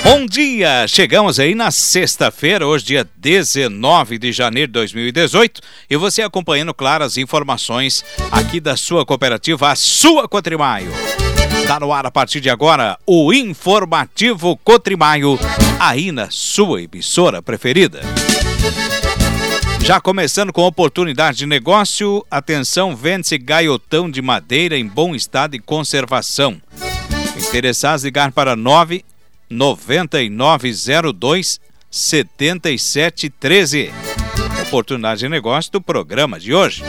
Bom dia! Chegamos aí na sexta-feira, hoje dia 19 de janeiro de 2018, e você acompanhando, claro, as informações aqui da sua cooperativa, a sua Cotrimaio. Está no ar a partir de agora o Informativo Cotrimaio, aí na sua emissora preferida. Já começando com oportunidade de negócio, atenção, vende-se gaiotão de madeira em bom estado de conservação. Interessados, ligar para 99902-7713. Oportunidade de negócio do programa de hoje.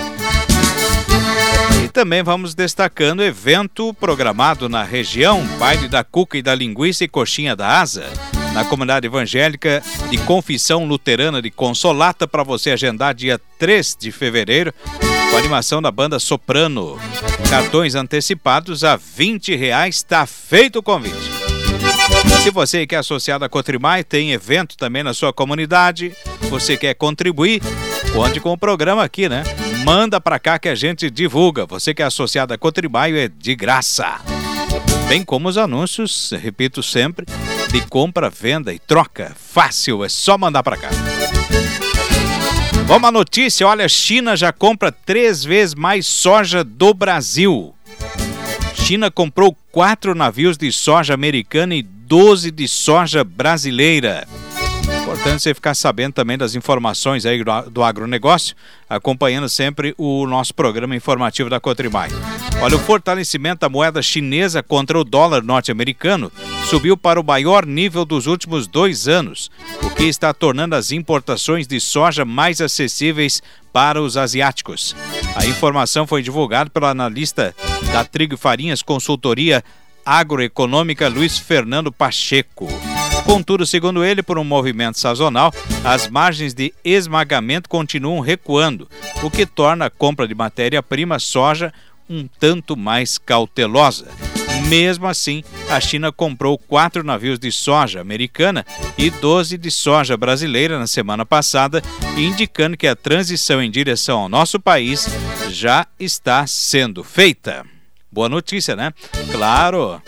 E também vamos destacando o evento programado na região, baile da cuca e da linguiça e coxinha da asa, na comunidade evangélica de Confissão Luterana de Consolata, para você agendar dia 3 de fevereiro, com a animação da banda Soprano. Cartões antecipados a R$20, está feito o convite. Se você que é associado à Cotrimaio, tem evento também na sua comunidade, você quer contribuir, conte com o programa aqui, né? Manda pra cá que a gente divulga. Você que é associado à Cotrimaio é de graça. Bem como os anúncios, repito sempre, de compra, venda e troca. Fácil, é só mandar pra cá. Vamos à notícia, olha, a China já compra 3 vezes mais soja do Brasil. China comprou 4 navios de soja americana e 12 de soja brasileira. Importante você ficar sabendo também das informações aí do agronegócio, acompanhando sempre o nosso programa informativo da Cotrimaio. Olha, o fortalecimento da moeda chinesa contra o dólar norte-americano subiu para o maior nível dos últimos 2 anos, o que está tornando as importações de soja mais acessíveis para os asiáticos. A informação foi divulgada pelo analista da Trigo e Farinhas Consultoria Agroeconômica Luiz Fernando Pacheco. Contudo, segundo ele, por um movimento sazonal, as margens de esmagamento continuam recuando, o que torna a compra de matéria-prima soja um tanto mais cautelosa. Mesmo assim, a China comprou 4 navios de soja americana e 12 de soja brasileira na semana passada, indicando que a transição em direção ao nosso país já está sendo feita. Boa notícia, né? Claro!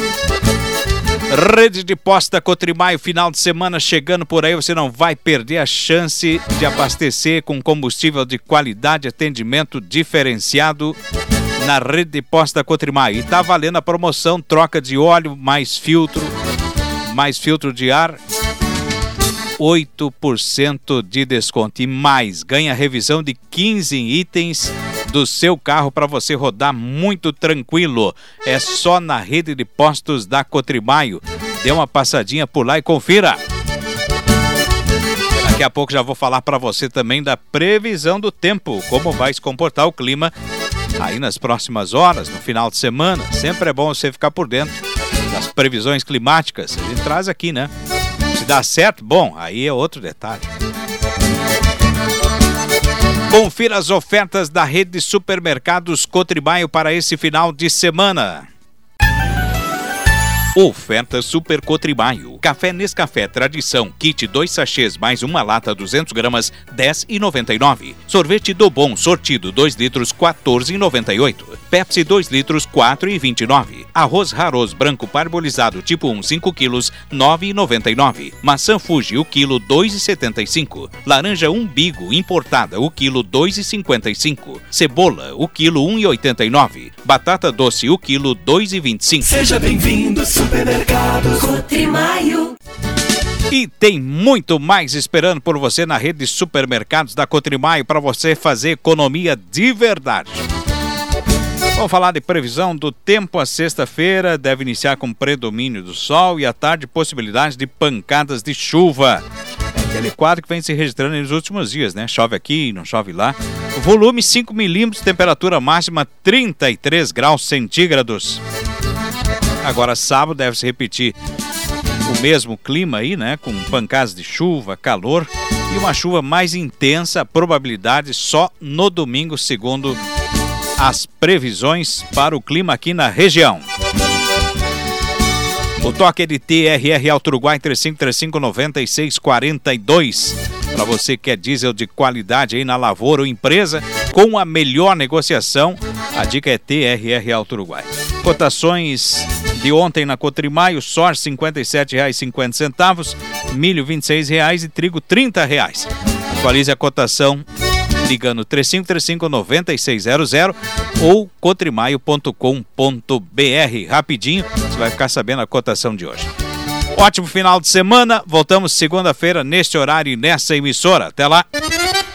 Rede de postos da Cotrimaio, final de semana chegando por aí, você não vai perder a chance de abastecer com combustível de qualidade, atendimento diferenciado na rede de postos da Cotrimaio. E tá valendo a promoção, troca de óleo, mais filtro de ar, 8% de desconto e mais, ganha revisão de 15 itens do seu carro para você rodar muito tranquilo. É só na rede de postos da Cotrimaio. Dê uma passadinha por lá e confira. Daqui a pouco já vou falar para você também da previsão do tempo, como vai se comportar o clima aí nas próximas horas, no final de semana. Sempre é bom você ficar por dentro das previsões climáticas. A gente traz aqui, né? Se dá certo, bom, aí é outro detalhe. Confira as ofertas da rede de supermercados Cotrimaio para esse final de semana. Oferta Super Cotrimaio. Café Nescafé Tradição, kit 2 sachês mais uma lata 200 gramas, R$10,99. Sorvete do Bom sortido 2 litros, R$14,98. Pepsi 2 litros, R$4,29. Arroz Raros branco parbolizado tipo 1, 5 quilos, R$9,99. Maçã Fuji, o quilo, R$2,75. Laranja Umbigo importada, o quilo, R$2,55. Cebola, o quilo, R$1,89. Batata doce, o quilo, R$2,25. Seja bem-vindo, Supermercados Cotrimaio. E tem muito mais esperando por você na rede de supermercados da Cotrimaio para você fazer economia de verdade. Vamos falar de previsão do tempo. A sexta-feira deve iniciar com predomínio do sol e à tarde possibilidade de pancadas de chuva. É aquele quadro que vem se registrando nos últimos dias, né? Chove aqui, não chove lá. Volume 5 milímetros, temperatura máxima 33 graus centígrados. Agora sábado deve se repetir o mesmo clima aí, né? Com pancadas de chuva, calor e uma chuva mais intensa, probabilidade só no domingo, segundo as previsões para o clima aqui na região. O toque é de TRR Alto Uruguai 3535-9642. Para você que quer diesel de qualidade aí na lavoura ou empresa com a melhor negociação, a dica é TRR Alto Uruguai. Cotações de ontem na Cotrimaio: soja R$ 57,50, milho R$ 26 e trigo R$ 30. Atualize a cotação ligando 3535-9600 ou cotrimaio.com.br. Rapidinho, você vai ficar sabendo a cotação de hoje. Ótimo final de semana, voltamos segunda-feira neste horário e nessa emissora. Até lá!